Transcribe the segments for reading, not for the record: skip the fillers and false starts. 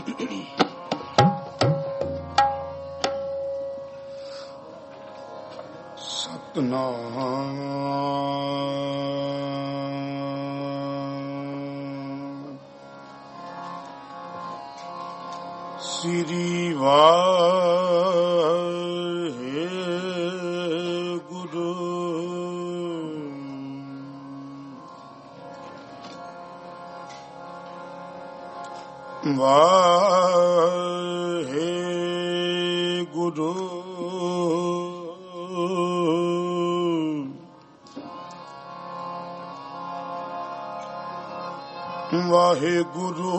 ਸਤਿਨਾਮ ਸ੍ਰੀ ਵਾਹਿਗੁਰੂ ਵਾਹਿਗੁਰੂ ਵਾਹਿਗੁਰੂ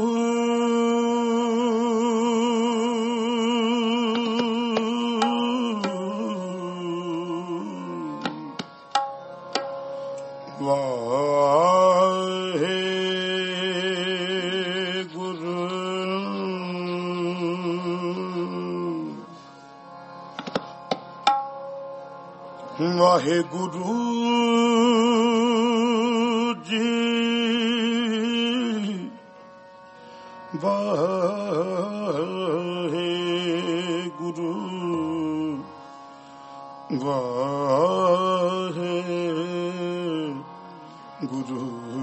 ਵਾਹਿਗੁਰੂ ਜੀ ਵਾਹਿਗੁਰੂ ਵਾਹਿਗੁਰੂ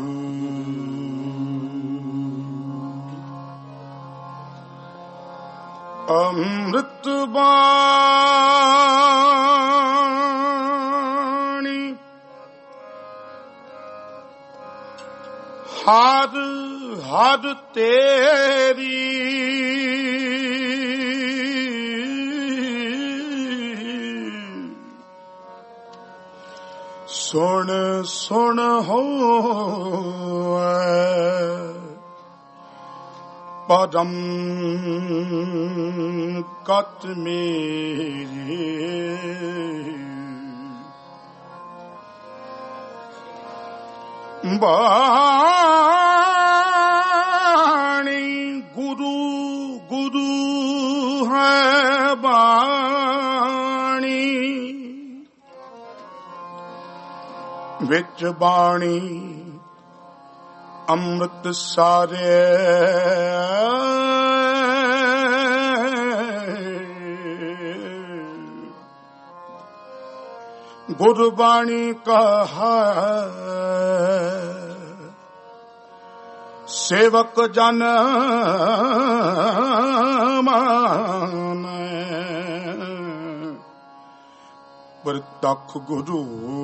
ਅੰਮ੍ਰਿਤ ਬਾਣੀ ਹਰ ਹਰ ਤੇਰੀ ਸੁਣ ਸੁਣ ਹੋਵੇ ਪਦਮ ਕਤ ਮੇਰੇ ਬਾਣੀ ਗੁਰੂ ਗੁਰੂ ਹੈ ਬਾਣੀ ਵਿੱਚ ਬਾਣੀ ਅੰਮ੍ਰਿਤ ਸਾਰੇ ਗੁਰਬਾਣੀ ਕਹਾ ਸੇਵਕ ਜਨ ਮਾਨੈ ਪ੍ਰਤੱਖ ਗੁਰੂ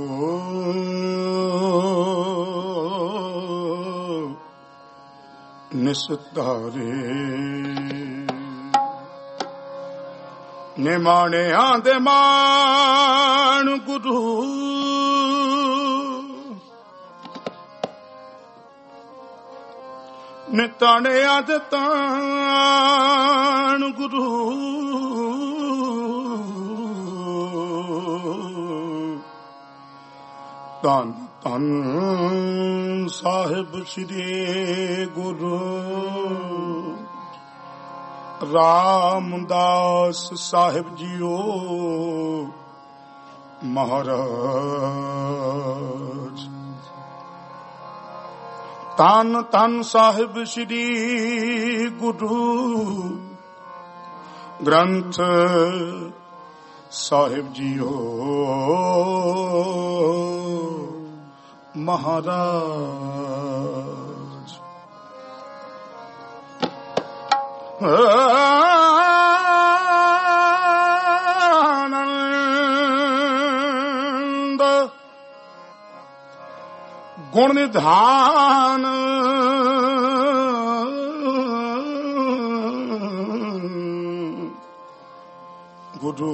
ਨਿਸਤਾਰੇ ਨਿਮਾਣਿਆਂ ਦੇ ਮਾਣ ਗੁਰੂ ਨਿਤਾਣਿਆਂ ਦੇ ਤਾਣ ਗੁਰੂ ਧੰਨ ਧੰਨ ਸਾਹਿਬ ਸ੍ਰੀ ਗੁਰੂ ਰਾਮਦਾਸ ਸਾਹਿਬ ਜੀਓ ਮਹਾਰਾਜ ਧੰਨ ਧੰਨ ਸਾਹਿਬ ਸ੍ਰੀ ਗੁਰੂ ਗ੍ਰੰਥ ਸਾਹਿਬ ਜੀਓ ਮਹਾਰਾਜ ਆਨੰਦ ਗੁਣ ਨਿਧਾਨ ਗੁਰੂ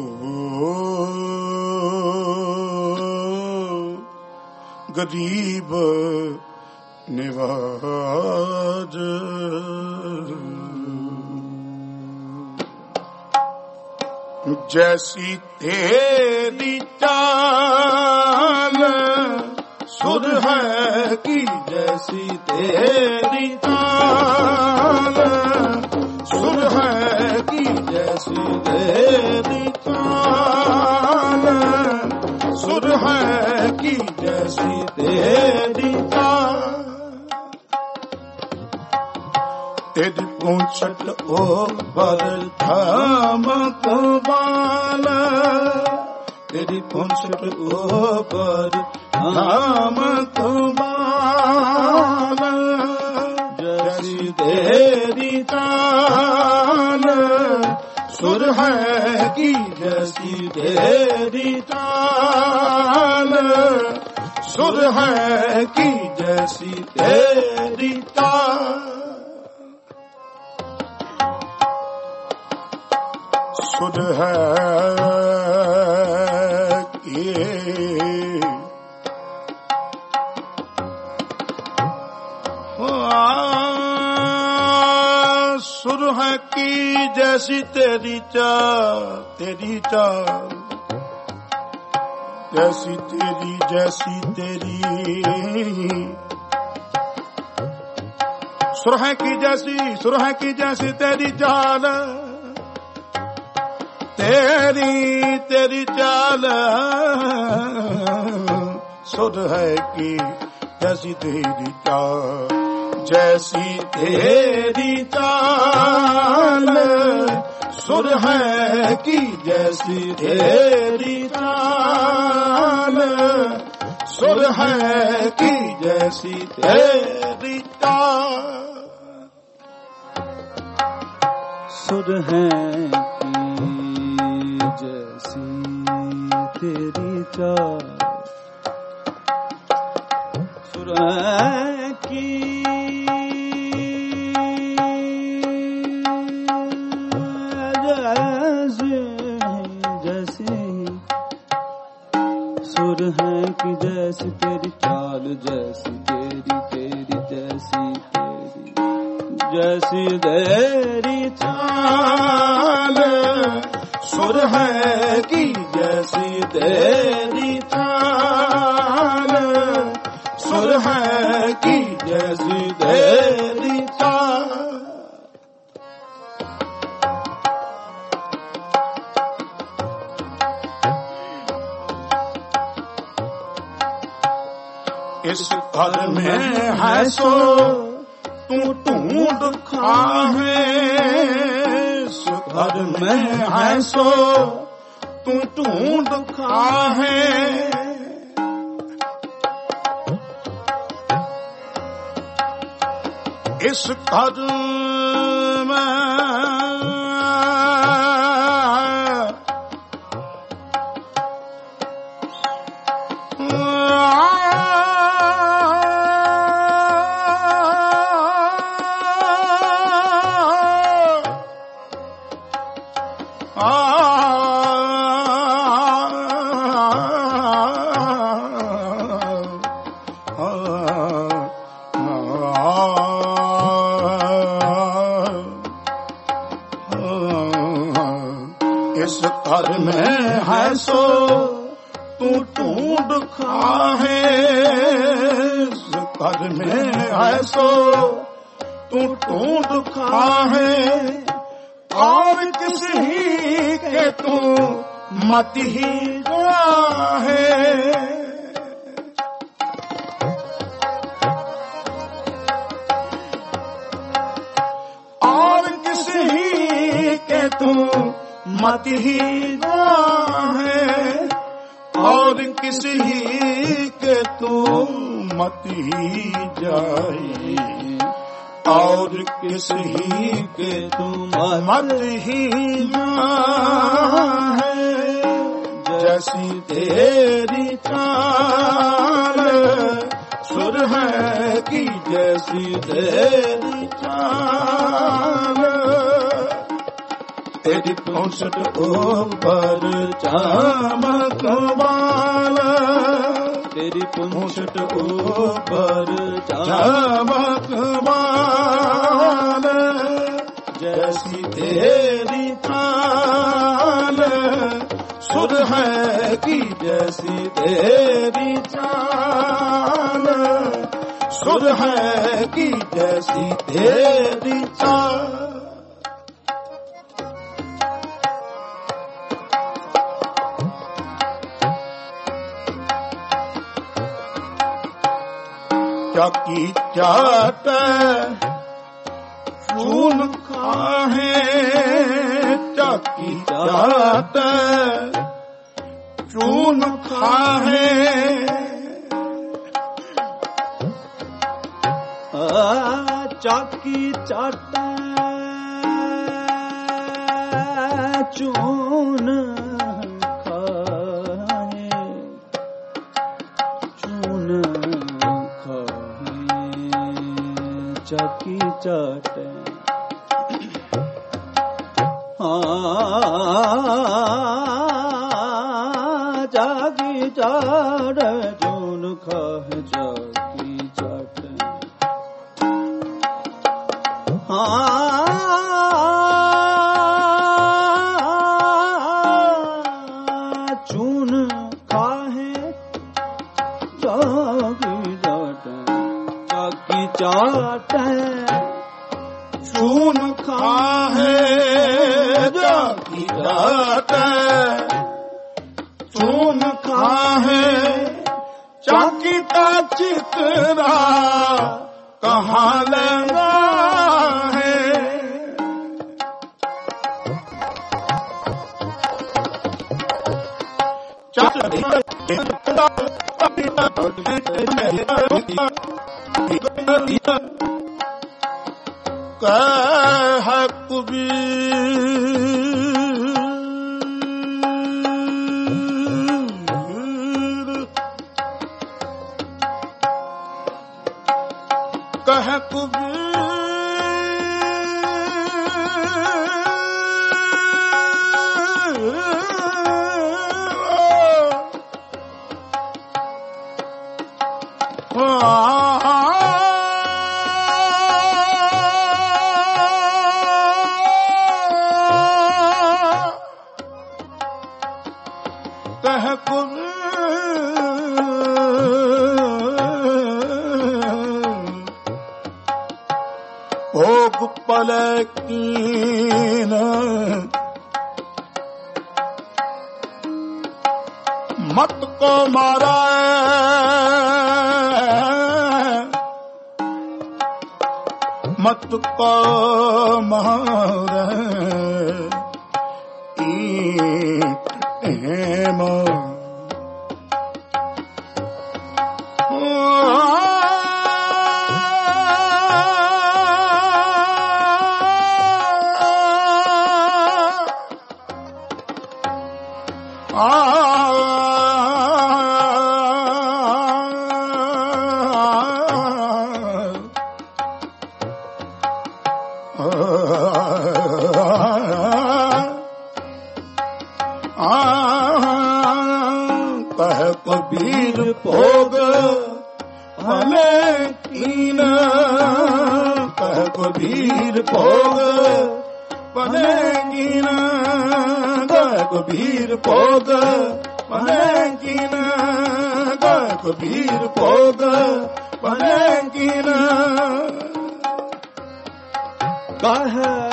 ਗਰੀਬ ਨਿਵਾਜ ਜੈਸੀ ਤੇਰੀ ਚਾਲ ਸੁਰ ਹੈ ਕੀ ਜੈਸੀ ਤੇਰੀ ਚਾਲ ਸੁਰ ਹੈ ਕੀ ਜੈਸੀ ਤੇਰੀ ਚਾਲ ਸੁਰ ਹੈ ਕੀ ਜੈਸੀ ਤੇਰੀ ਚਾਲ तेरी पूंछट ऊपर धामक बाल, तेरी पूंछट ऊपर धामक बाल, जैसी तेरी चाल सुर है की जैसी तेरी चाल, सुर है की जैसी तेरी चाल, सुर है की सुर है की जैसी तेरी चाल, तेरी चाल जैसी तेरी सुर है की जैसी तेरी चाल, तेरी चाल सुर है की जैसी तेरी चाल, जैसी तेरी चाल सुर है की जैसी तेरी चाल, सुर है की जैसी तेरी चाल, सुर है जैसी तेरी चाल, सुर की जैसी सुर है कि जैसी तेरी चाल, जैसी जैसी तेरी चाल, सुर है की जैसी तेरी चाल, सुर है की जैसी तेरी चाल, इस घर में है सो तू ढूंढ खाहे, इस घर में है सो तू ढूंढ खाहे, इस घर में इस घर में है सो तू ढूंढ खाहे, इस घर में है सो तू ढूंढ खाहे, और किसी के तू मत ही राहे, और किसी के तू मत ही राहे, और किसी के तू मत ही जाए, और किसी के तू मत ही जाए, जैसी तेरी चाल सुर है की जैसी तेरी चाल, तेरी पूंछट ऊपर चामक बाल, तेरी पूंछट ऊपर चामक बाल, जैसी तेरी चाल सुर है की जैसी तेरी चाल, सुर है की जैसी तेरी चाल, की चाट चून खाहे चाकी चाट चून खाहे चाकी चाट चून खाहे चून खाहे चाकी चाट चाकी चाट चून खाहे चाकी चाट चून खाहे चाकी चाट चाकी चाट चून खाहे चाकी चाट चून खाहे चाकी का चितरा कहाँ लगा है कह कबीर कह भोग पलकीन मत को मारा मत को मारा कह कबीर भोग भले कीन कह कबीर भोग भले कीन कह कबीर भोग भले कीन कह कबीर भोग भले कीन कह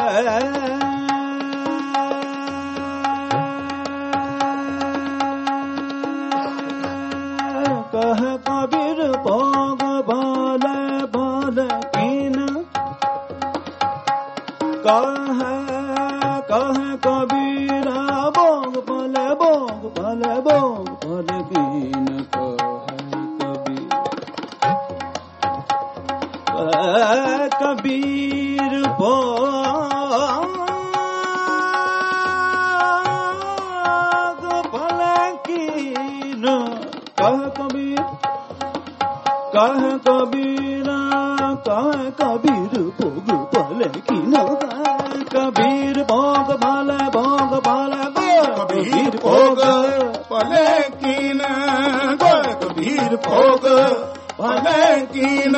कह कबीर भोग भले भले कीन कह कबीर भोग भले भोग भले कीन कह कबीर भोग भले कीन कह कबीर भोग भले कीन कबीर भोग भले कबीर भोग भले कीन कबीर भोग भले कीन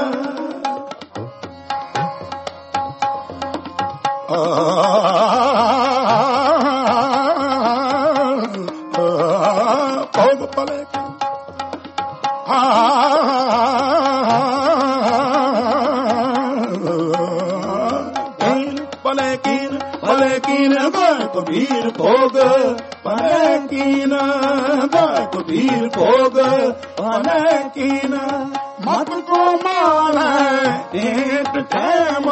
भोग भले भले कीन कबीर भोग भले कीन कबीर भोग भले कीन मत मत को मारे एक टेम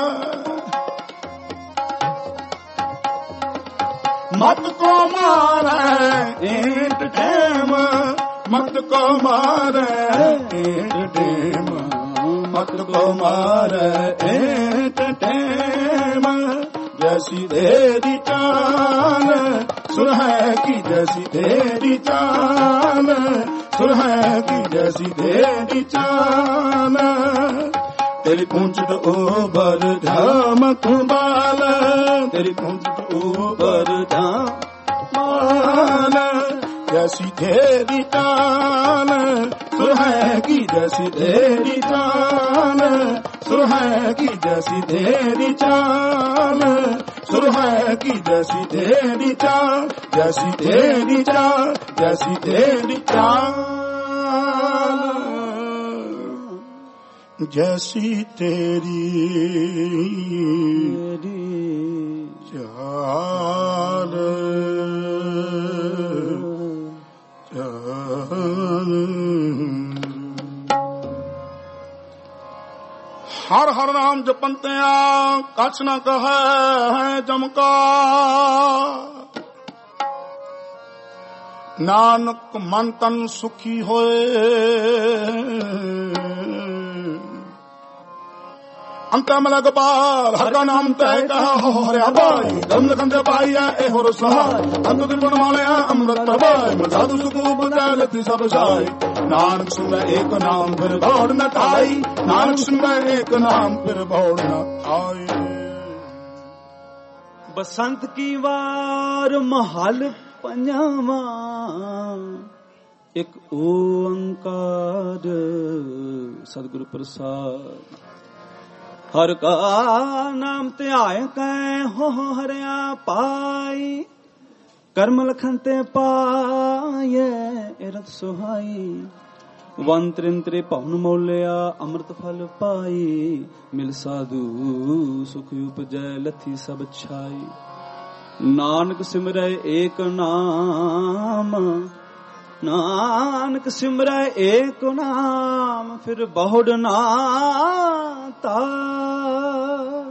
मत को मारे एक टेम मत को मारे एक टेम मत को मारे एक टेम जैसी तेरी चाल सुरह की जैसी तेरी चाल सुरह की जैसी तेरी चाल तेरी पूंछ तो ऊपर झमक बाल तेरी पूंछ तो ऊपर झमक जैसी तेरी चाल सुरह की जैसी तेरी चाल सुरह की जैसी तेरी चाल सुरह की जैसी तेरी चाल जैसी तेरी चाल जैसी तेरी चाल जैसी तेरी चाल हर हर नाम जपंते कछ न कहे है जमका नानक मन तन सुखी होए अंतम लगपाल हर का नाम तय कहा हो हरे अबाई गंध गंध पाइया ए हो सहाय अंत दिन गुण मालया अमृत प्रभाय मजादु सुखो बदल ति सब जाय नानक सुन एक नाम फिर भौड़ न आई नानक सुन एक नाम फिर भौड़ न आई बसंत की वार महल पंजावा एक ओंकार सतगुरु प्रसाद हर का नाम त्याय कै हो हरिया पाई कर्म लखन ते पाए एरत सुहाई वन त्रिंत्रे पवन मोलिया अमृत फल पाई मिल साधु सुख उपजय लथी सब छाई नानक सिमरै एक नाम नानक सिमरै एक नाम फिर बहुड़ ना ताय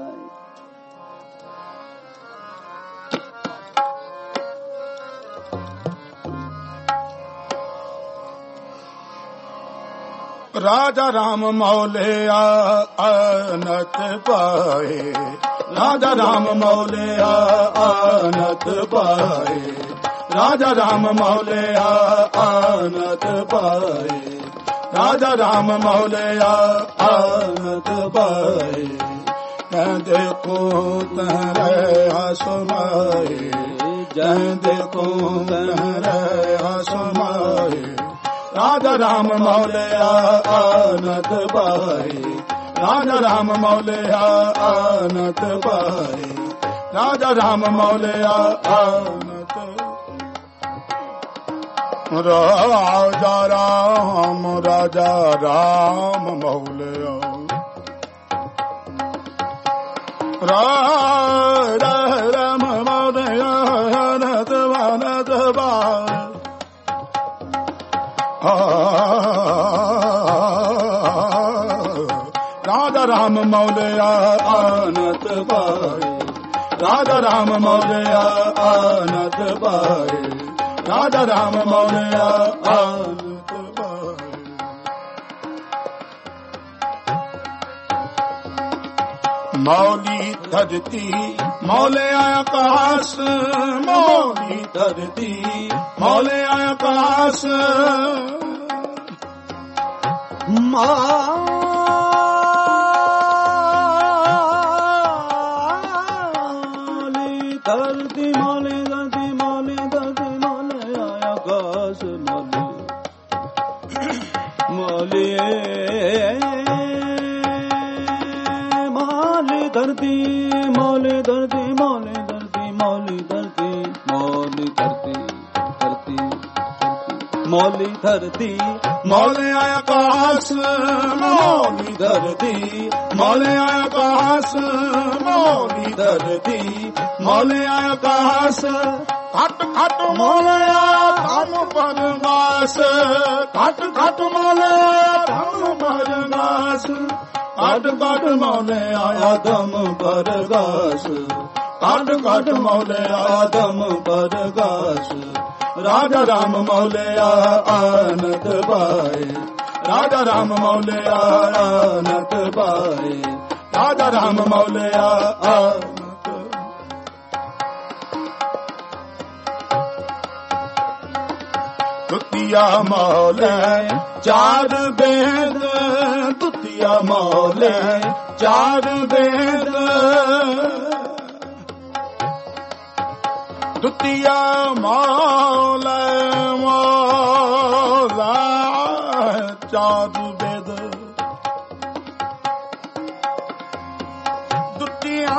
राजा राम मौले आनत पाए राजा राम मौले आनत पाए राजा राम मौले आनत पाए राजा राम मौले आनत पाए देखो तहरे आसमाए जय देखो तहरे आसमाए राजा राम मौले आनत पाए राजा राम मौले आनत पाए राजा राम मौले आनत राजा राम मौले राम मौले आनत आनत पाए राजा राम मौले आनत पाए राजा राम मौले आनत पाए राजा राम मौले आनत पाए मौली धरती मौले आकाश मौली धरती मौले आकाश माली धरती मौले धरती मौले धरती मौले आकाश मौले मौली धरती मौले धरती मौले धरती मौली धरती मौली धरती धरती मौली धरती मौले आकाश मौली धरती मौले आकाश मौली धरती मौले आकाश ਘਟ ਘਟ ਮੋਲਿਆ ਧਨ ਪਰਨਾਸ ਘਟ ਘਟ ਮੋਲਿਆ ਧਨ ਪਰਨਾਸ ਘਟ ਘਟ ਮੋਲਿਆ ਆਦਮ ਪਰਗਾਸ ਘਟ ਘਟ ਮੋਲਿਆ ਆਦਮ ਪਰਗਾਸ ਰਾਜਾ ਰਾਮ ਮੋਲਿਆ ਆਨੰਦ ਪਾਏ ਰਾਜਾ ਰਾਮ ਮੋਲਿਆ ਆਨੰਦ ਪਾਏ ਰਾਜਾ ਰਾਮ ਮੋਲਿਆ ਆਨੰਦ ਦੁਤੀਆ ਮੌਲੇ ਚਾਰ ਬੇਦ ਦੁਤੀਆ ਮੌਲੇ ਚਾਰ ਬੇਦ ਦੁਤੀਆ ਮੌਲੇ ਮੌਲਾ ਚਾਰ ਬੇਦ ਦੁਤੀਆ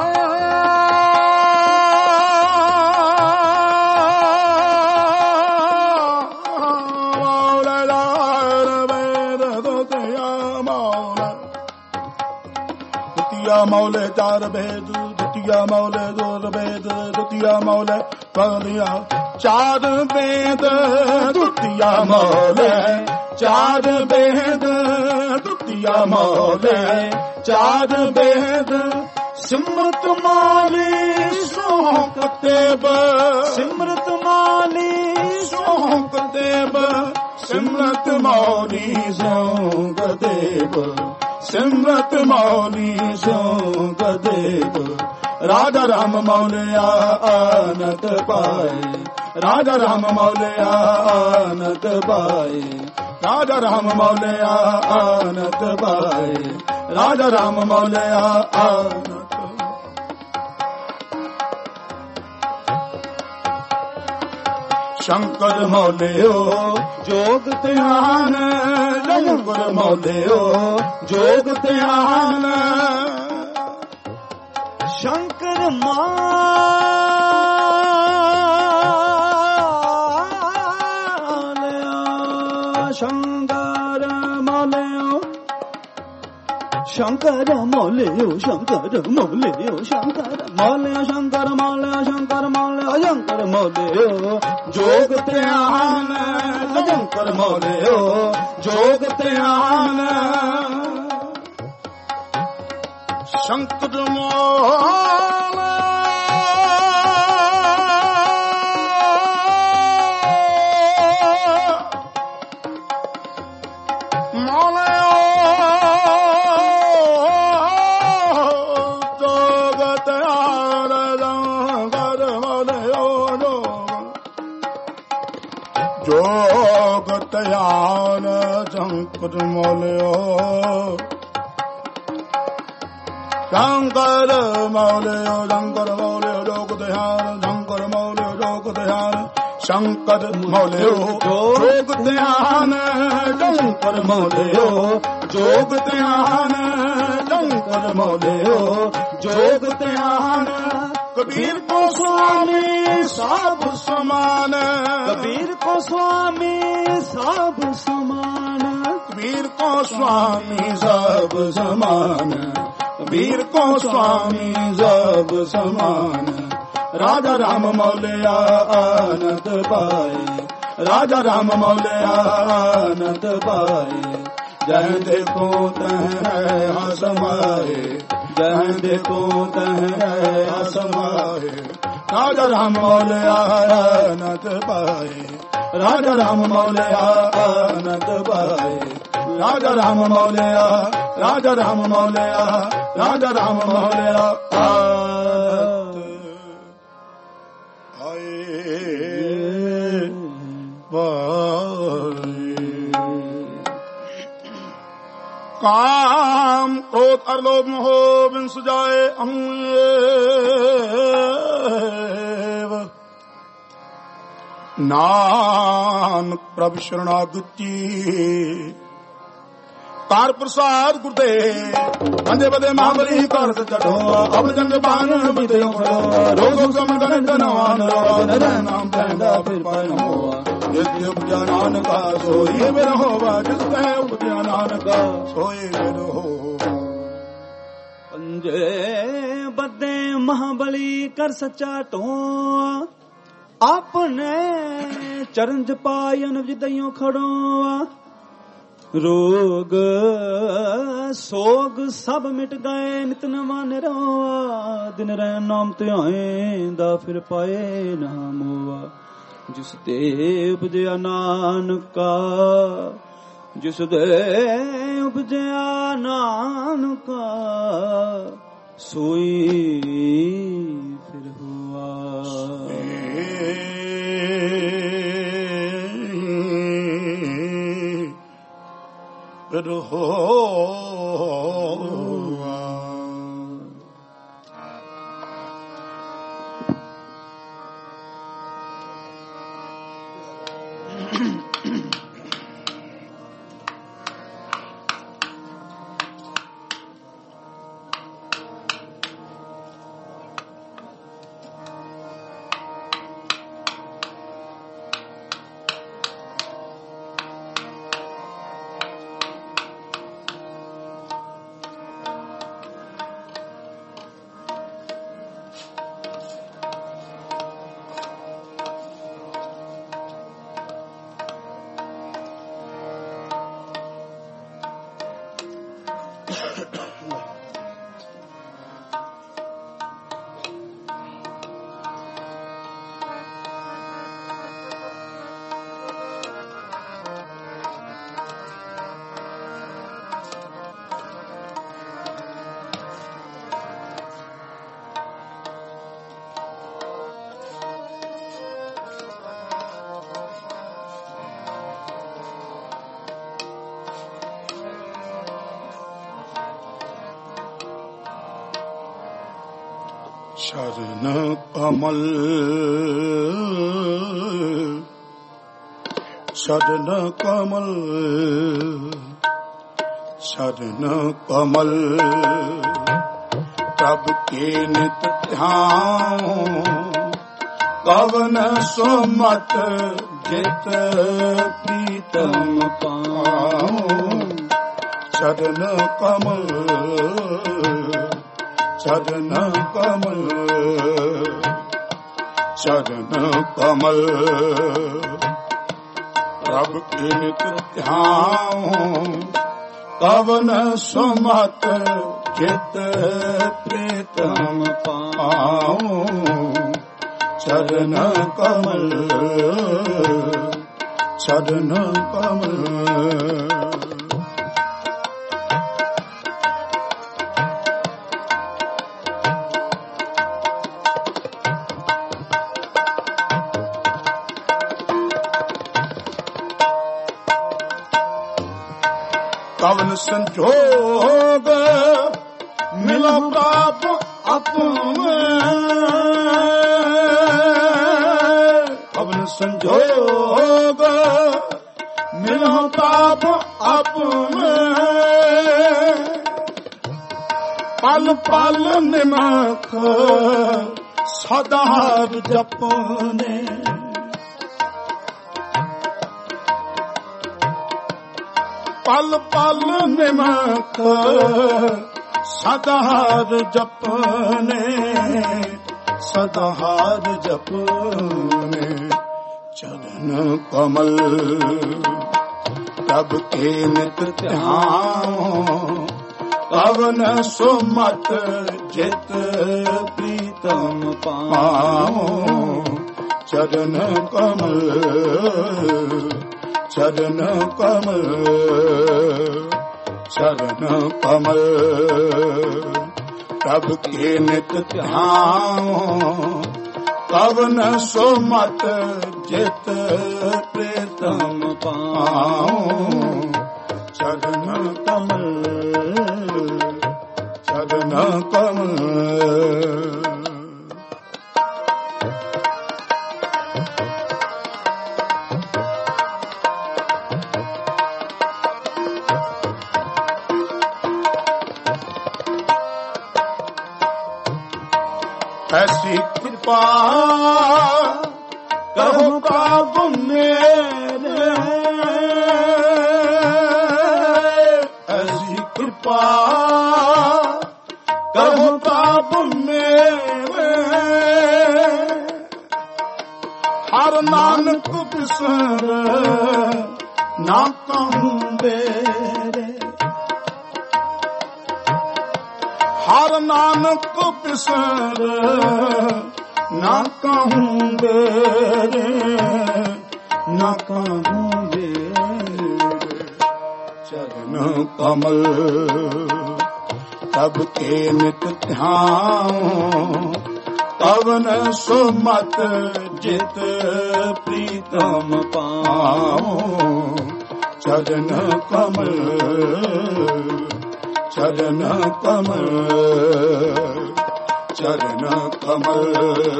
ਮੌਲੇ ਚਾਰ ਭੇਦ ਦੁਤੀਆ ਮੌਲੇ ਦੋ ਭੇਦ ਦੁਤੀਆ ਮੌਲੇ ਪਗਲਿਆ ਚਾਰ ਭੇਦ ਦੁਤੀਆ ਮੌਲੇ ਚਾਰ ਭੇਦ ਦੁਤੀਆ ਮੌਲੇ ਚਾਰ ਭੇਦ ਸਿਮਰਤ ਮਾਲੀ ਸ਼ੌਕ ਦੇਵ ਸਿਮਰਤ ਮਾਲੀ ਸ਼ੌਕ ਦੇਵ ਸਿਮਰਤ ਮੌਲੀ ਸ਼ੌਕ ਦੇਵ ਸਿਮਰਤ ਮੌਲੀ ਸ਼ੌਕ ਦੇਵ ਰਾਜਾ ਰਾਮ ਮੌਲਿਆ ਆਨੰਦ ਪਾਏ ਰਾਜਾ ਰਾਮ ਮੌਲਿਆ ਆਨੰਦ ਪਾਏ ਰਾਜਾ ਰਾਮ ਮੌਲਿਆ ਆਨੰਦ ਪਾਏ ਰਾਜਾ ਰਾਮ ਮੌਲਿਆ ਆਨੰਦ ਸ਼ੰਕਰ ਮੌਲਿਓ ਜੋਗ ਧਿਆਨ ਸ਼ੰਕਰ ਮੌਲਿਓ ਜੋਗ ਧਿਆਨ ਸ਼ੰਕਰ ਮੌਲਿਆ ਸ਼ੰਕਰ ਮੌਲਿਓ ਸ਼ੰਕਰ ਮੌਲਿਓ ਸ਼ੰਕਰ ਮੌਲਿਓ ਸ਼ੰਕਰ ਮੌਲਿਓ ਸ਼ੰਕਰ ਮੌਲਿਓ ਸ਼ੰਕਰ ਮੌਲਿਓ ਸ਼ੰਕਰ ਮੌਲਿਓ ਜੋਗ ਧਿਆਨ ਸ਼ੰਕਰ ਮੌਲਿਓ ਜੋਗ ਧਿਆਨ ਸ਼ੰਕਰ ਮੌਲਿਓ ਜੋਗ ਧਿਆਨ ਸ਼ੰਕਰ ਮੌਲਿਓ ਸ਼ੰਕਰ ਮੌਲਿਓ ਸ਼ੰਕਰ ਮੌਲਿਓ ਜੋਗ ਧਿਆਨ ਸ਼ੰਕਰ ਮੌਲਿਓ ਜੋਗ ਧਿਆਨ ਸ਼ੰਕਰ ਮੌਲਿਓ ਜੋਗ ਧਿਆਨ ਸ਼ੰਕਰ ਮੌਲਿਓ ਜੋਗ ਧਿਆਨ ਸ਼ੰਕਰ ਮੌਲਿਓ ਜੋਗ ਧਿਆਨ ਕਬੀਰ ਕੋ ਸੁਆਮੀ ਸਭ ਸਮਾਨ ਕਬੀਰ ਕੋ ਸੁਆਮੀ ਸਭ ਸਮਾਨ ਕਬੀਰ ਕੋ ਸੁਆਮੀ ਸਭ ਸਮਾਨ ਕਬੀਰ ਕੋ ਸੁਆਮੀ ਸਭ ਸਮਾਨ ਰਾਜਾ ਰਾਮ ਮੌਲਿਆ ਆਨੰਦ ਪਾਏ ਰਾਜਾ ਰਾਮ ਮੌਲਿਆ ਆਨੰਦ ਪਾਏ ਜਹ ਦੇਖੋ ਤਹ ਸਮਾਏ ਜਹ ਦੇਖੋ ਤਹ ਸਮਾਏ ਰਾਜਾ ਰਾਮ ਮੌਲਿਆ ਆਨੰਦ ਪਾਏ ਰਾਜਾ ਰਾਮ ਮੌਲਿਆ ਆਨੰਦ ਪਾਏ ਰਾਜਾ ਰਾਮ ਮੌਲਿਆ ਰਾਜਾ ਰਾਮ ਮੌਲਿਆ ਰਾਜਾ ਰਾਮ ਮੌਲਿਆ ਆਨੰਦ ਆਏ ਵਾਰੀ काम क्रोध और लोभ मोह बिन सुजाए नानक प्रभु शरणागति तार प्रसाद गुरुदेव बंदे बदे महाबली कर चढ़ो अब जंग बान बिदे रोग समगन धनवान नाम पैदा फिर पान हुआ उपजा नानका सोई मेरा होवा जिसमें उपजा नानका सोई मेरा हो पंजे बदे महाबली कर सच्चा ढो आपने चरण जपायन विदयों खड़ोआ रोग सोग सब मिट गए नित नवा निरोआ दिन रह नाम ते आएंदा फिर पाए ना मोआ जिस ते उपजया नानका जिस दे उपजया नानका सोई फिर हुआ फिर हो शरण कमल शरण कमल शरण कमल तब के नित ध्यान कवन सुमत जित प्रीतम पाऊं शरण कमल चरण कमल चरण कमल प्रभ के नित ध्यान कवन सुमत चित प्रीतम पाऊं चरण कमल चरण कमल कवन संजोग मिलो पाप अपने कवन संजोग मिलो पाप अपने पल पल निमख सदा जपने पल पल निमक सदाहार जपने सदाहार जपने चरण कमल तब के नित ध्यान कवन सुमत जित प्रीतम पाऊं चरण कमल चरण कमल चरण कमल तब के नित ध्यान कवन सुमत जित प्रीतम पाऊं चरण कमल चरण कमल ऐसी कृपा कहो काब मेरे ऐसी कृपा कहो काब मेरे ਹਰ ਨਾਨਕ ਬਿਸਰ ਨਾ ਕਹੂੰ ਬੇਰੇ। ਹਰ ਨਾਨਕ ਬਿਸਰ ਨਾ ਕਹੂੰ ਬੇਰੇ, ਨਾ ਕਹੂੰ ਬੇਰੇ। ਚਰਨ ਕਮਲ तब के नित ध्यान, तवन सुमत जित प्रीतम पाओ। चरण कमल, चरण कमल, चरण कमल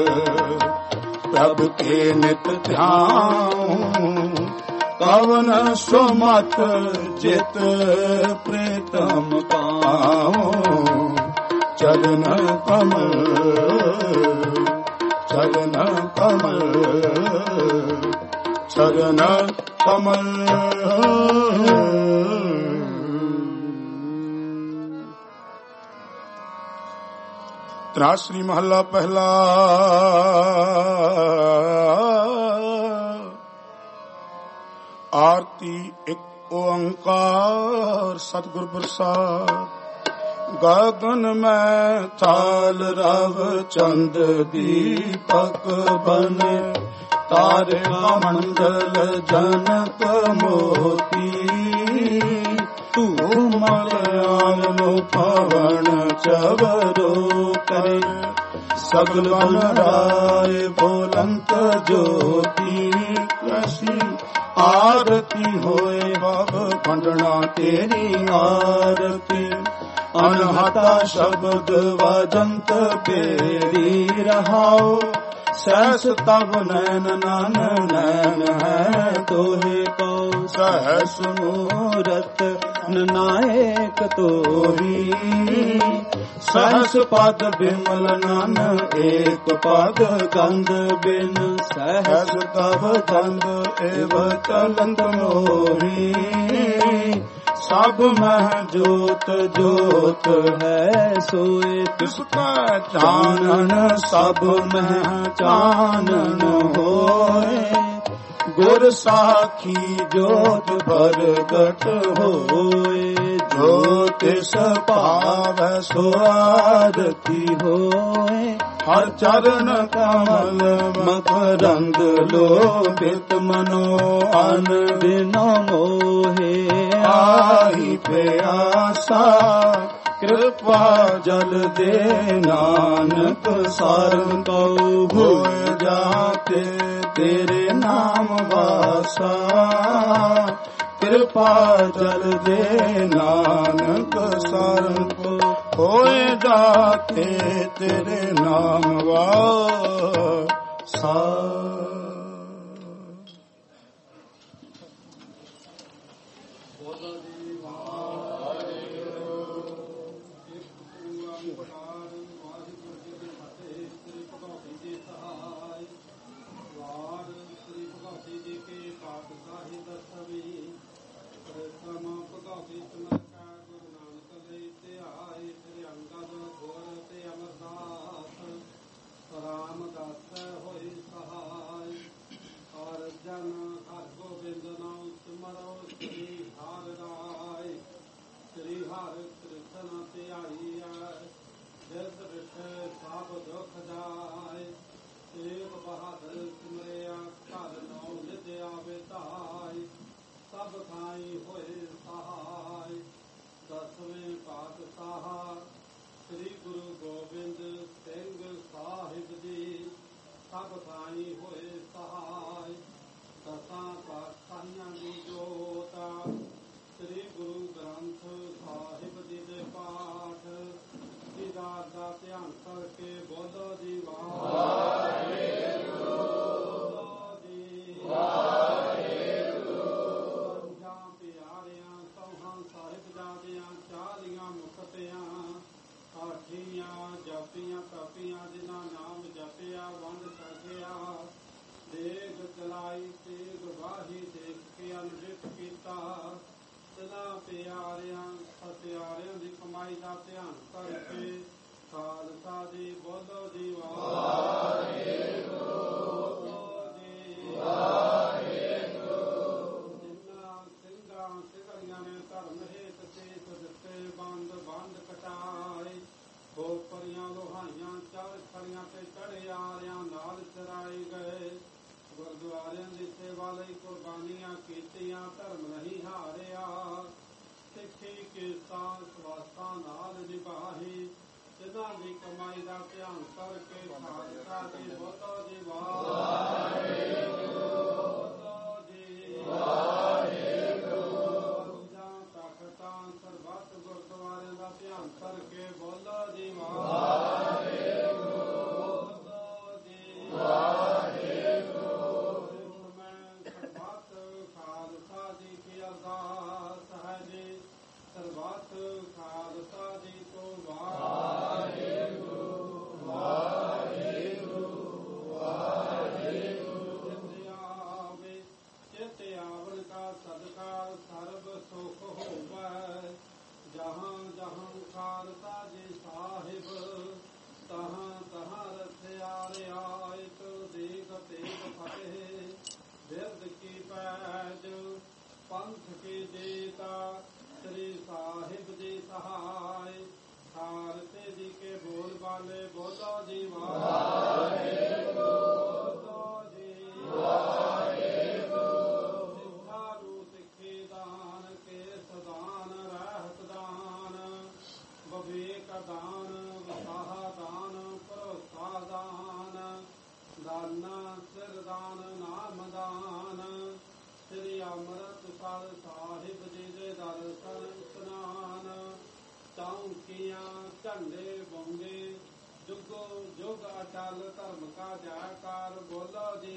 तब के नित ध्यान, कवन सुमत जित प्रीतम पाओ। चरण कमल, चरण कमल, चरण कमल। तरासरी महला पहला। आरती एक ओंकार सतगुर प्रसाद। गगन में थाल रव चंद दीपक बने, तारे मंडल जनक मोती। तू मलयाल लो पवन चवरो करे, सगल बन राय बोलंत ज्योति। कृषि आरती होए बाब खंडना तेरी आरती। अनहता शब्द वजंत बेरी रहाओ, सहस तब नैन नान नैन है तोहे को। सहस मूरत नायक तोही, सहस पद बिमल नान एक पद कंद बिन। सहस तब कंद एव चलंत मोही, सब मह जोत जोत है सोए। तिसका चानन सब मह चानन होए, गुर साखी जोत प्रगट होए। ज्योतिष पाव सो आरती होए, हर चरण कमल मकरंद लोभित मनो। अन बिनो मोहे आही प्यासा, कृपा जल दे नानक सारंग को। होए जाते तेरे नाम वासा, कृपा जल दे नानक सारंग को। होए जाते तेरे नाम वासा। ਲਈ ਕੁਰਬਾਨੀਆਂ ਕੀਤੀਆਂ, ਧਰਮ ਨਹੀਂ ਹਾਰਿਆ। ਸਿੱਖੀ ਕੀਰਤਾਂ ਸਵਾਸਾਂ ਨਾਲ ਨਿਭਾਹੀ, ਜਿਨ੍ਹਾਂ ਦੀ ਕਮਾਈ ਦਾ ਧਿਆਨ ਕਰਕੇ ਖਾਲਸਾ ਦੀ ਬੋਧੋ ਜੀ ਵਾਹਿਗੁਰੂ ਜੀ ਵਾਹਿਗੁਰੂ। ਜਾਂ ਤਖਤਾਂ ਸਰਬੱਤ ਗੁਰਦੁਆਰਿਆਂ ਦਾ ਧਿਆਨ ਕਰਕੇ ਬੋਲੋ ਜੀ ਵਾਹਿਗੁਰੂ ਜੀ ਵਾਹਿਗੁਰੂ। ਮੈਂ ਸਰਬੱਤ ਖਾਲਸਾ ਜੀ ਕੀ ਅਰਦਾਸ ਹੈ ਜੀ, ਸਰਬੱਤ ਖਾਲਸਾ ਜੀ ਤੋਂ ਵਾਹਿਗੁਰੂ ਵਾਹਿਗੁਰੂ ਵਾਹਿਗੁਰੂ। ਚਿਤ ਆਵਣ ਕਾ ਸਦਕਾ ਸਰਬ ਸੁਖ ਹੋਵੈ, ਜਹਾਂ ਜਹਾਂ ਖਾਲਸਾ ਜੀ ਸਾਹਿਬ, ਤਹਾਂ ਤਹਾਂ ਰਥਿਆ ਰਿਆਇਤ ਦੇਖ ਤੇਗ ਫਤਿਹ। ਬਿਰਦ ਕੀ ਪੈਜ ਪੰਥ ਕੀ ਜੀਤਾ, ਸ੍ਰੀ ਸਾਹਿਬ ਜੀ ਸਹਾय। ਖਾਲਸੇ ਜੀ ਕੇ ਬੋਲ ਬਾਲੇ ਬੋਲੋ ਜੀ ਵਾਹਿਗੁਰੂ ਜੀ ਵਾਹਿਗੁਰੂ। ਸਿੱਖਾ ਨੂੰ ਸਿੱਖੀ ਦਾਨ, ਕੇਸ ਦਾਨ, ਰਹਿਤ ਦਾਨ, ਵਿਵੇਕ ਦਾਨ, ਵਿਸਾਹ ਦਾਨ, ਭਰੋਸਾ ਦਾਨ, ਦਾਨਾ ਸਿਰ ਦਾਨ, ਨਾਮ ਦਾਨ। ਸ੍ਰੀ ਅੰਮ੍ਰਿਤਸਰ ਸਾਹਿਬ ਜੀ ਦੇ ਦਰਸ਼ਨ ਇਸ਼ਨਾਨ, ਚੌਂਕੀਆਂ ਝੰਡੇ ਬੋਂਗੇ, ਜੁਗੋ ਜੁਗ ਅਟਲ ਧਰਮ ਕਾ ਜੈਕਾਰ ਬੋਲੋ ਜੀ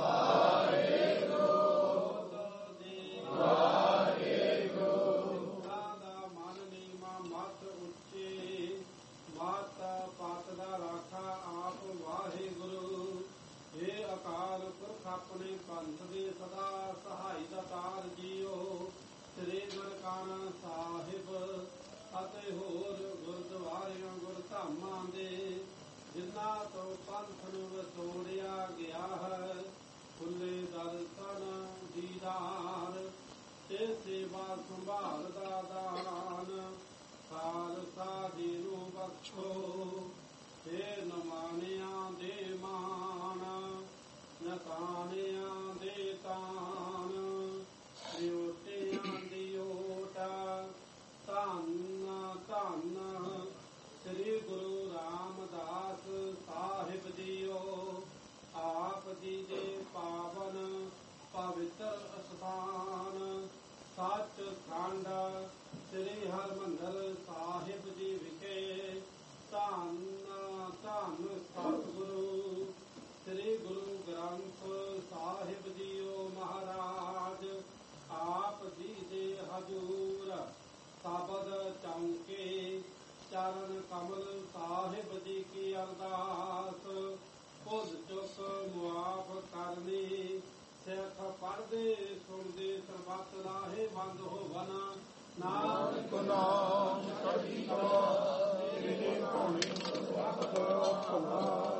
ਵਾਹਿਗੁਰੂ ਜੀ ਵਾਹਿਗੁਰੂ। ਸਿੱਖਾਂ ਦਾ ਮਨ ਨੀਵਾਂ ਮੱਤ ਉੱਚੀ, ਮੱਤ ਪੱਤ ਦਾ ਰਾਖਾ ਆਪ ਵਾਹਿਗੁਰੂ। ਇਹ ਅਕਾਲ ਪੁਰਖ ਆਪਣੇ ਪੰਥ ਦੇ ਸਦਾ ਸਹਾਈ ਦਾਤਾਰ ਜੀਓ। ਸ੍ਰੀ ਨਨਕਾਣਾ ਸਾਹਿਬ ਅਤੇ ਹੋਰ ਗੁਰਦੁਆਰਿਆਂ ਗੁਰਧਾਮਾਂ ਦੇ, ਜਿਨ੍ਹਾਂ ਤੋਂ ਪੰਥ ਨੂੰ ਵਿਛੋੜਿਆ ਗਿਆ ਹੈ, ਖੁੱਲੇ ਦਰਸ਼ਨ ਦੀਦਾਰ ਤੇ ਸੇਵਾ ਸੰਭਾਲ ਦਾ ਦਾਨ। ਖਾਲਸਾ ਜੀ ਨੂੰ ਬਖਸ਼ੋ, ਇਹ ਨਮਾਨਿਆਂ ਦੇ ਮਾਣ, ਨਕਾਣਿਆਂ ਦੇ ਤਾਣ, ਰਿਓਟਿਆਂ ਦੀ ਓਟ। ਧੰਨ ਧੰਨ ਸ੍ਰੀ ਗੁਰੂ ਰਾਮਦਾਸ ਸਾਹਿਬ ਜੀਓ। ਆਪ ਜੀ ਦੇ ਪਾਵਨ ਪਵਿੱਤਰ ਅਸਥਾਨ ਸੱਚ ਖੰਡ ਸ੍ਰੀ ਹਰਿਮੰਦਰ ਸਾਹਿਬ ਜੀ ਵਿਖੇ, ਧੰਨ ਧੰਨ ਸਤਿਗੁਰੂ ਸ੍ਰੀ ਗੁਰੂ ਗ੍ਰੰਥ ਸਾਹਿਬ ਜੀਓ ਮਹਾਰਾਜ। ਆਪ ਜੀ ਦੇ ਹਜ਼ੂਰ ਸ਼ਬਦ ਚੌਂਕੇ, ਚਰਨ ਕਮਲ ਸਾਹਿਬ ਜੀ ਕੀ ਅਰਦਾਸ। ਭੁੱਲ ਚੁੱਕ ਮੁਆਫ ਕਰਨੀ, ਸਿੱਖ ਪੜ੍ਹਦੇ ਸੁਣਦੇ ਸਰਬੱਤ ਰਾਹੇ ਬੰਦ ਹੋਵਨ। ਨਾਨਕ ਨਾਮ ਚੜ੍ਹਦੀ ਕਲਾ, ਤੇਰੇ ਭਾਣੇ ਸਰਬੱਤ ਭਲਾ।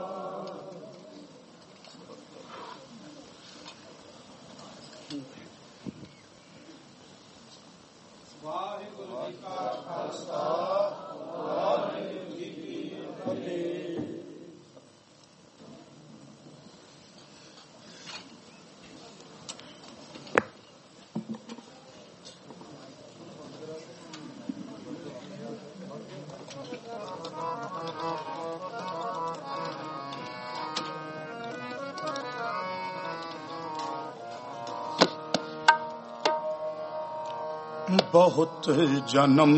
ਵਾਹਿਗੁਰੂ ਜੀ ਕਾ ਖਾਲਸਾ, ਵਾਹਿਗੁਰੂ ਜੀ ਕੀ ਫਤਿਹ। ਬਹੁਤ ਜਨਮ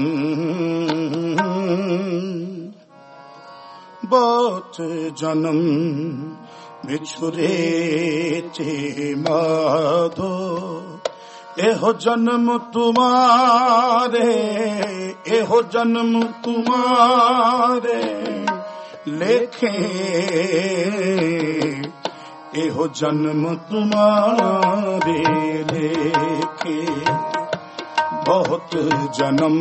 ਬਹੁਤ ਜਨਮ ਵਿਛੁਰੇ ਤੇ ਮਾਧੋ, ਇਹੋ ਜਨਮ ਤੁਮਾਰੇ, ਇਹੋ ਜਨਮ ਤੁਮਾਰੇ ਲੇਖੇ, ਇਹੋ ਜਨਮ ਤੁਮਾਰੇ ਲੇਖੇ। ਬਹੁਤ ਜਨਮ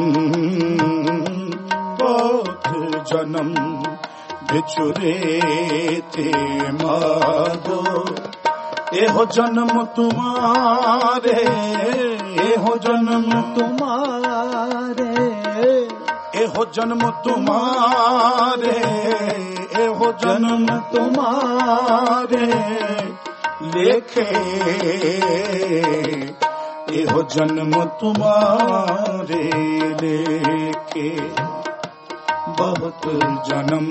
ਬਹੁਤ ਜਨਮ ਵਿਛੁਰੇ ਤੇ ਮਾਧੋ, ਇਹੋ ਜਨਮ ਤੁਮਾਰੇ, ਇਹੋ ਜਨਮ ਤੁਮਾਰੇ, ਇਹੋ ਜਨਮ ਤੁਮਾਰੇ, ਇਹੋ ਜਨਮ ਤੁਮਾਰੇ लेखे एहो जन्म तुम्हारे लेके बहुत जन्म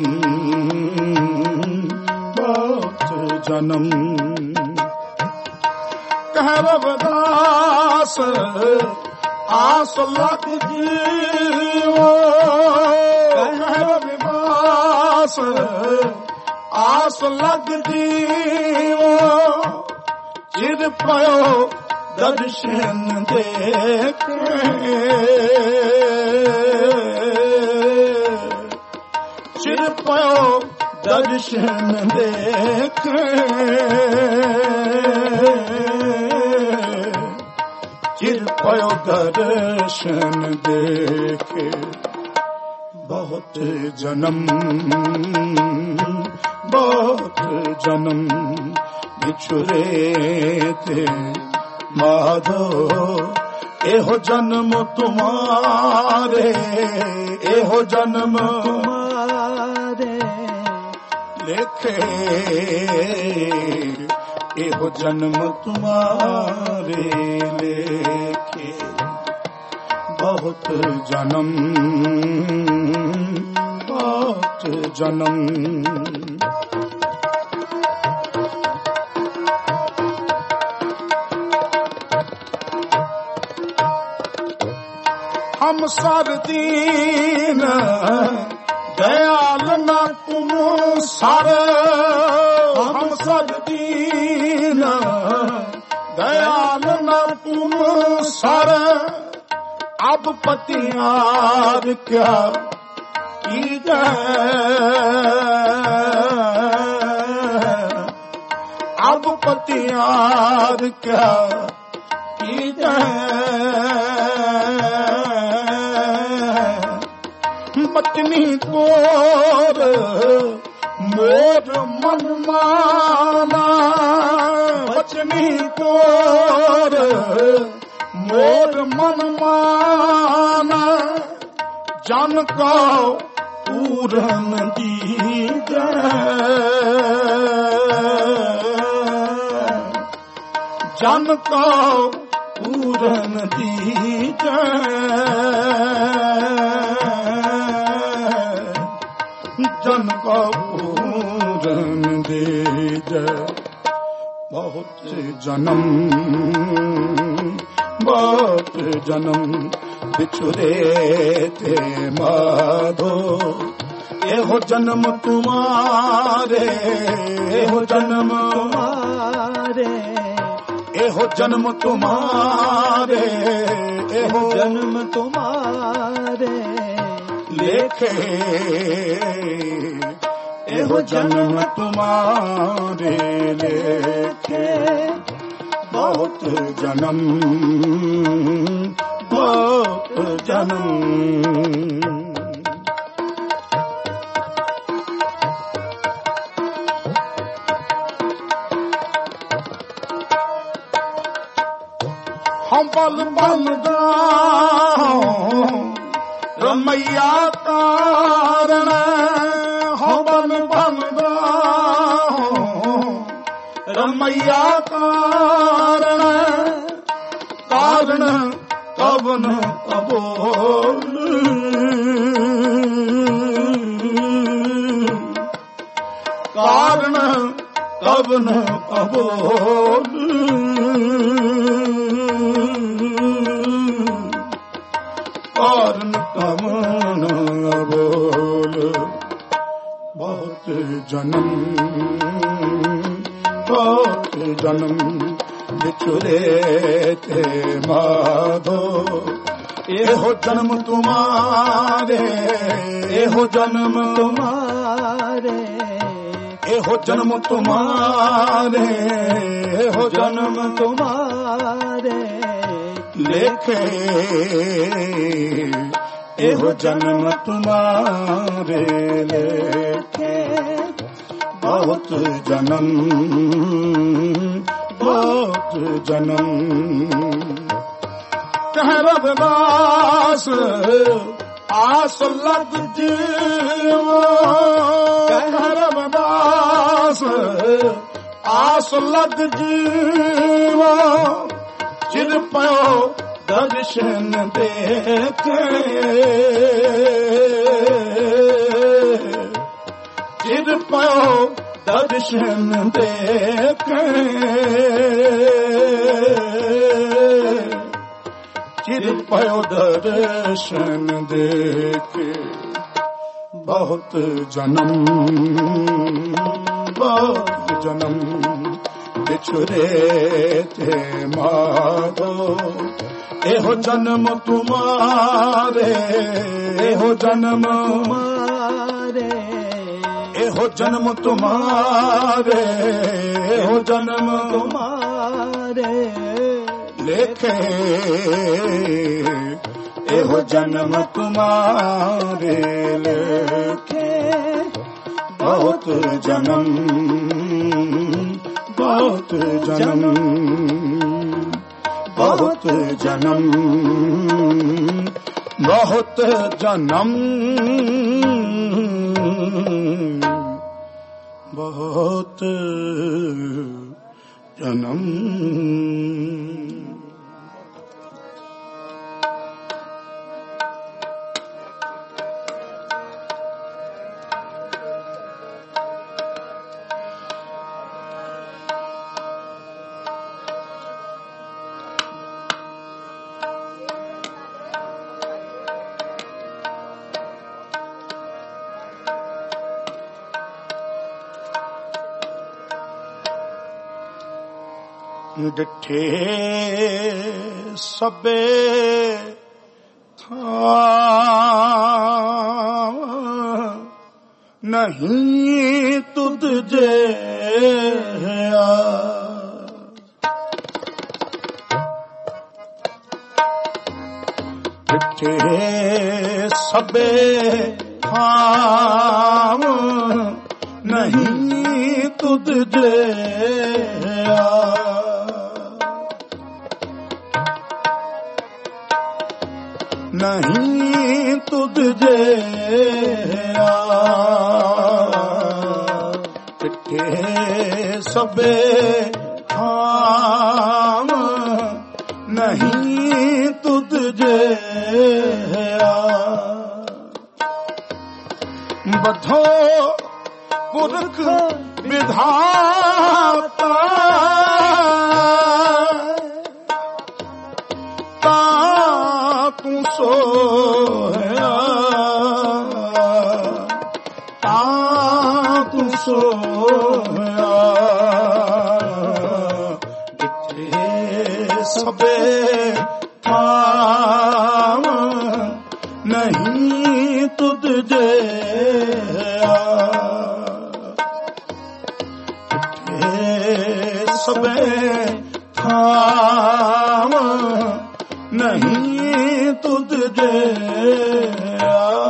कह रविदास आस लग जीवो कह रविदास आस लग जीवो चिर पयो दर्शन देखे चिर पयो दर्शन देखे चिर पयो दर्शन देखे बहुत जन्म बिछुरे थे माधो एहो जन्म तुम्हारे एहो जन्म तुम्हारे लेखे एहो जन्म तुम्हारे लेखे बहुत जन्म हम सरदीन दयाल न तुम सर हम सरदीन दयाल न तुम सर अब पतियार क्या की अब पतियार क्या की बचनी तोर मोर मन माना बचनी तोर मोर मन माना जन को पूरन दीज जन को पूरन दीज जन को पूरन दीज बहुत जन्म बिछुरे थे माधो एहो जन्म तुम्हारे एहो जन्म तुम्हारे एहो जन्म तुम्हारे एहो जन्म तुम्हारे लेखे एहो जन्म तुम्हारे लेखे बहुत जन्म हम बल गाऊं रमैया कारण हम बल गाऊं रमैया कारण कवन अबोल कारण कवन अबोल कारण कवन अबोल बहुत जन्म बिछुरे थे माधो एहो जन्म तुम्हारे एहो जन्म तुम्हारे एहो जन्म तुम्हारे एहो जन्म तुम्हारे लेखे एहो जन्म तुम्हारे लेखे बहुत जन्म कह रविदास आस लग जीवो कह रविदास ਆਸ ਲੱਗ ਜੀਵਾ ਚਿਰ ਪਿਓ ਦਰਸ਼ਨ ਦੇਖੇ ਚਿਰ ਪਿਓ ਦਰਸ਼ਨ ਦੇਖੇ ਚਿਰ ਪਿਓ ਦਰਸ਼ਨ ਦੇਖੇ ਬਹੁਤ ਜਨਮ ਵਿਛੁਰੇ ਤੇ ਮਾਰੋ ਇਹੋ ਜਨਮ ਤੁਮਾਰੇ ਇਹੋ ਜਨਮ ਤੁਮਾਰੇ ਇਹੋ ਜਨਮ ਤੁਮਾਰੇ ਇਹੋ ਜਨਮ ਤੁਮਾਰੇ ਲੇਖੇ ਇਹੋ ਜਨਮ ਤੁਮਾਰੇ ਲੇਖੇ ਬਹੁਤ ਜਨਮ ਬਹੁਤ ਜਨਮ ਬਹੁਤ ਜਨਮ ਬਹੁਤ ਜਨਮ ਬਹੁਤ ਜਨਮ ਡਿਠੇ ਸਭੇ ਥਾਂ ਨਹੀਂ ਤੁਧ ਜਿਹਾ ਡਿਠੇ ਸਭੇ ਥਾਂ ਨਹੀਂ ਤੁਧ ਜਿਹਾ ਨਹੀਂ ਤੁਧ ਜਿਹਾ ਡਿਠੇ ਸਭੇ ਥਾਂ ਨਹੀਂ ਤੁਧ ਜਿਹਾ ਬਧੋ ਪੁਰਖ ਵਿਧਾਤਾ ਤੂੰ ਸੋਇਆ ਤੂੰ ਸੋਇਆ ਡਿਠੇ ਸਭੇ ਥਾਂ ਨਹੀਂ ਤੁਧ ਜਿਹਾ ਡਿਠੇ ਸਭੇ ਥਾਂ ਨਹੀਂ ਤੁਧ ਜਿਹਾ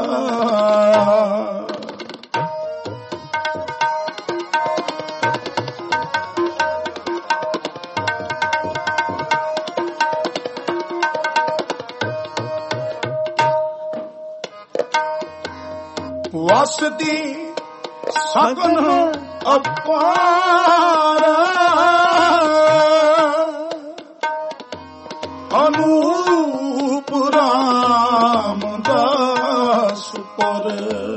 ਵਸਦੀ ਸਗਨ ਅਪਾਰ ਅਨੂਪ ਰਾਮਦਾਸ ਪੁਰ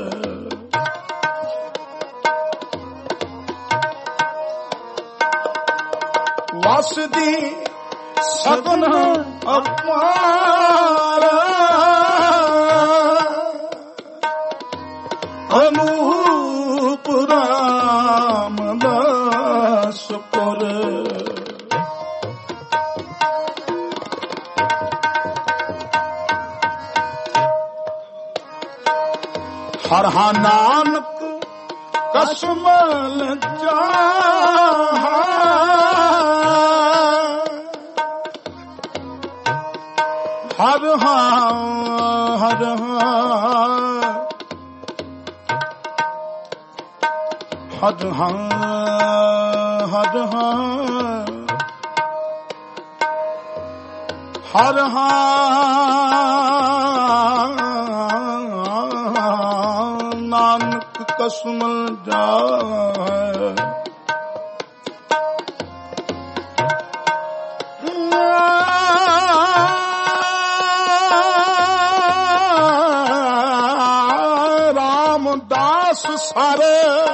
ਵਸਦੀ ਸਗਨ ਅਪਾਰ ਅਨੂਪ ਰਾਮਦਾਸ ਪੁਰ ਹਰ ਹਾਂ ਨਾਨਕ ਕਸਮਲ ਚਾਹਾ ਹਰ ਹਾਂ ਹਰ ਹਾਂ ਹਰ ਹਾਂ ਹਰ ਹਾਂ ਹਰ ਹਾਂ ਨਾਨਕ ਕਸਮਲ ਜਾਏ ਦਾਸ ਸਾਰੇ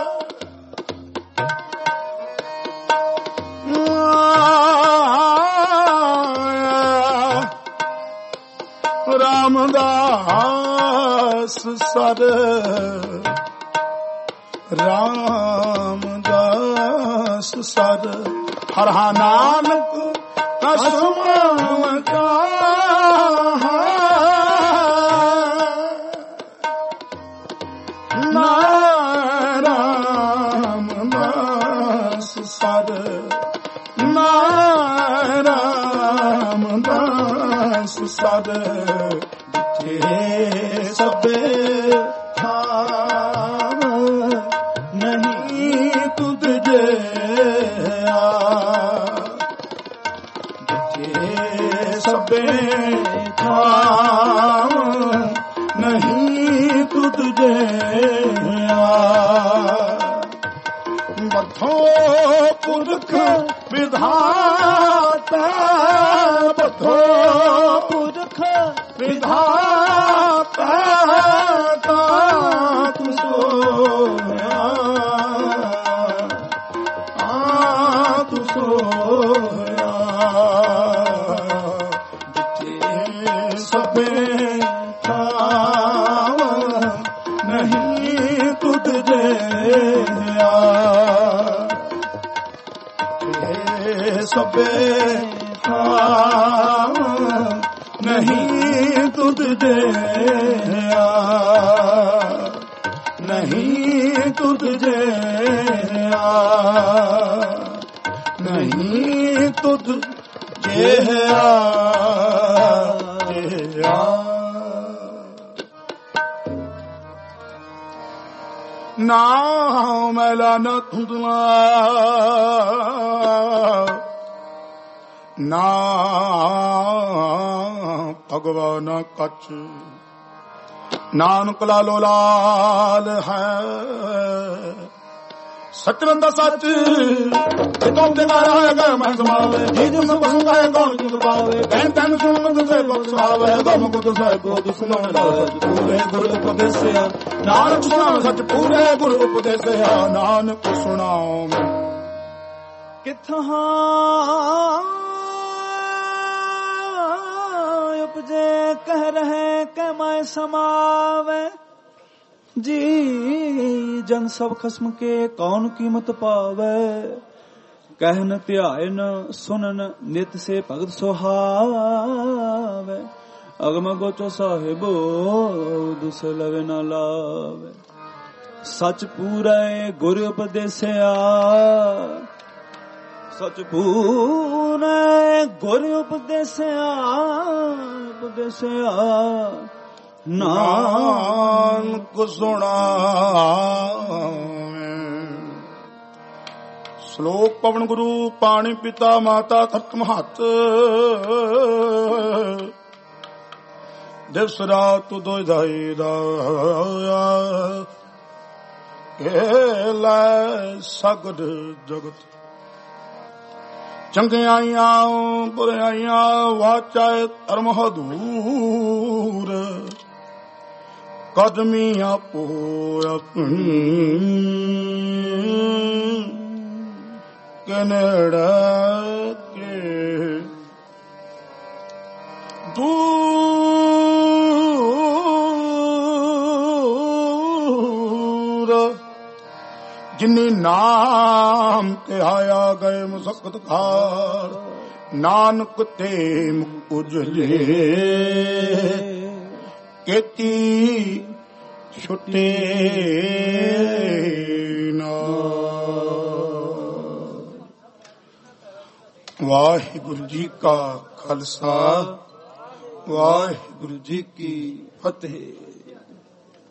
ਰਾਮਦਾਸ ਸਰ ਰਾਮਦਾਸ ਸਰ ਹਰ ਹਾ ਨਾਨਕ ਕਸਮ ਕਾ ਰਾਮਦਾਸ ਸਰ ਰਾਮਦਾਸ ਸਰ ਜਿੱਥੇ ਸਭੇ ਥਾਂ ਨਹੀਂ ਤੁਧ ਜਿਹਾ ਜਿੱਥੇ ਸਭੇ ਥਾਂ ਨਹੀਂ ਤੁਧ ਜਿਹਾ ਬਥੋ ਪੁਰਖ ਵਿਧਾਤਾ ਬਥੋ ਪੁਰਖ ਵਿਧਾਤਾ ਤੂੰ ਸੋਇਆ ਤੂੰ ਸੋਇਆ ਜਿੱਥੇ ਸਭੇ ਥਾਂ ਨਹੀਂ ਤੁਧ ਜਿਹਾ ਸਭੇ ਥਾਂ ਨਹੀਂ ਤੁਧ ਜਿਹਾ ਨਹੀਂ ਤੁਧ ਜਿਹਾ ਨਹੀਂ ਤੁਧ ਜਿਹਾ ਨਾ ਮੈਲਾ ਨਾ ਧੁੰਦਲਾ ਨਾ ਭਗਵਾਨ ਕੱਚ ਨਾਨਕ ਲਾਲੋ ਲਾਲ ਹੈ ਸਤਿਰੰ ਦਾ ਸੱਚ ਇਤੋਂ ਤੇ ਗਾਇਆ ਹੈ ਮੈਂ ਸਮਾਵੇ ਜੀ ਜਨ ਬਸੁਗਾ ਹੈ ਕੌਣ ਕਿਉ ਪਾਵੇ ਕਹਿ ਤਨ ਸੁਣ ਤੁਸੇ ਬਖਸ਼ਾਵੇ ਗਮ ਕੋ ਤੁਸੇ ਕੋ ਦੁਸ਼ਮਨ ਲਾਜ ਪੂਰੇ ਗੁਰ ਉਪਦੇਸਿਆ ਨਾਨਕ ਸੁਣਾਓ ਸੱਚ ਪੂਰੇ ਗੁਰ ਉਪਦੇਸਿਆ ਨਾਨਕ ਸੁਣਾਓ ਕਿਥਾਂ ਉਪਜੇ ਕਹਿ ਰਹੇ ਕਿ ਮੈਂ ਸਮਾਵੇ जी जन सब खस्म के कौन कीमत पावे कहन ध्यान सुनन नित से भगत सुहावे अगम गोचो साहिबो दुस लवे न लावे सच पूरे गुर उपदेसिया सच पूरे गुर उपदेसिया ਨਾਨਕ ਸੁਣਾਵੇ ਸ਼ਲੋਕ ਪਵਨ ਗੁਰੂ ਪਾਣੀ ਪਿਤਾ ਮਾਤਾ ਤਤ ਮਹੱਤ ਦਿਵਸ ਰਾਤ ਦੋਇ ਦਾਈ ਦਾ ਕੇ ਲੈ ਸਗਦ ਜਗਤ ਚੰਗਿਆਈਆਂ ਬੁਰਾਈਆਂ ਵਾਚਾ ਧਰਮ ਹਦੂਰ ਕਦਮੀ ਆਪੋ ਆਪਣੀ ਕਨੜਾ ਕੇ ਦੂਰ ਜਿਨੀ ਨਾਮ ਤੇ ਆਇਆ ਗਏ ਮੁਸਕਤ ਖਾਰ ਨਾਨਕ ਤੇ ਉਜਲੇ ਕੀਤੀ ਛੁੱਟੇ ਨਾ। ਵਾਹਿਗੁਰੂ ਜੀ ਕਾ ਖਾਲਸਾ ਵਾਹਿਗੁਰੂ ਜੀ ਕੀ ਫਤਿਹ।